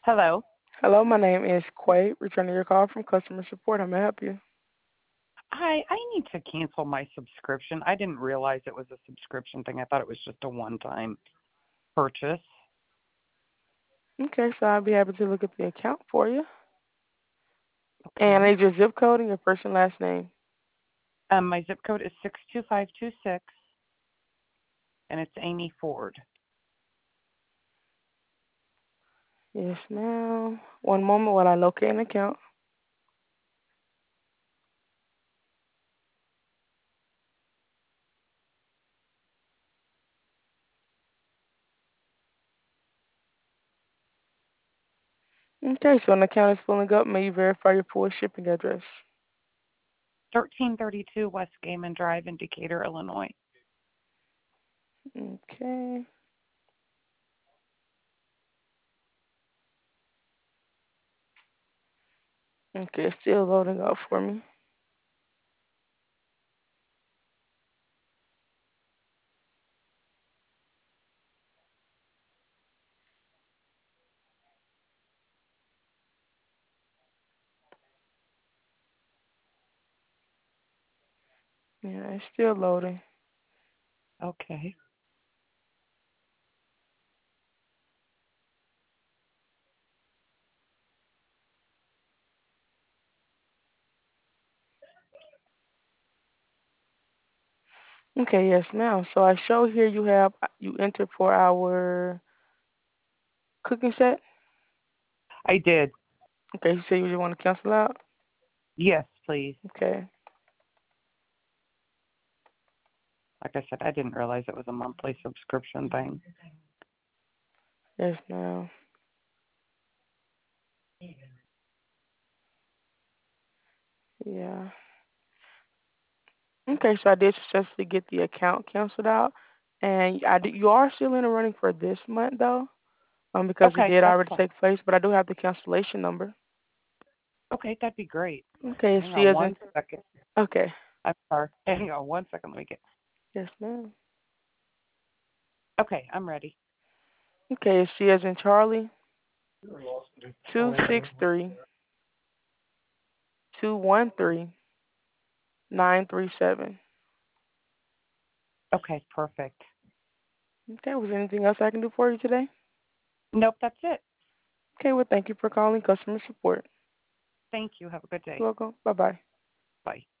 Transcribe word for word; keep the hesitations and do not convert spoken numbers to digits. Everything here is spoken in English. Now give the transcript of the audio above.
Hello. Hello, my name is Quay, returning your call from customer support. How may I help you? Hi, I need to cancel my subscription. I didn't realize it was a subscription thing. I thought it was just a one-time purchase. Okay, so I'll be happy to look at the account for you. And I Okay. need your zip code and your first and last name. Um, my zip code is six two five two six, and it's Amy Ford. Yes, ma'am. One moment while I locate an account. Okay, so an account is pulling up. May you verify your full shipping address? thirteen thirty-two West Gaiman Drive in Decatur, Illinois. Okay. Okay, it's still loading up for me. Yeah, it's still loading. Okay. Okay, yes, ma'am. So I show here you have you entered for our cooking set. I did. Okay, you say you just want to cancel out. Yes, please. Okay. Like I said, I didn't realize it was a monthly subscription thing. Yes, ma'am. Yeah. Okay, so I did successfully get the account canceled out, and I do, you are still in the running for this month though, um, because it Okay, did that's already fine. take place. But I do have the cancellation number. Okay, that'd be great. Okay, it's Hang C on as in one second. okay. I'm sorry. Hang on one second. Let me get. Yes, ma'am. Okay, I'm ready. Okay, it's C as in Charlie. Two six three two one three nine three seven. Okay, perfect. Okay, was there anything else I can do for you today? Nope, that's it. Okay, well, thank you for calling customer support. Thank you. Have a good You're day. welcome. Bye bye. Bye.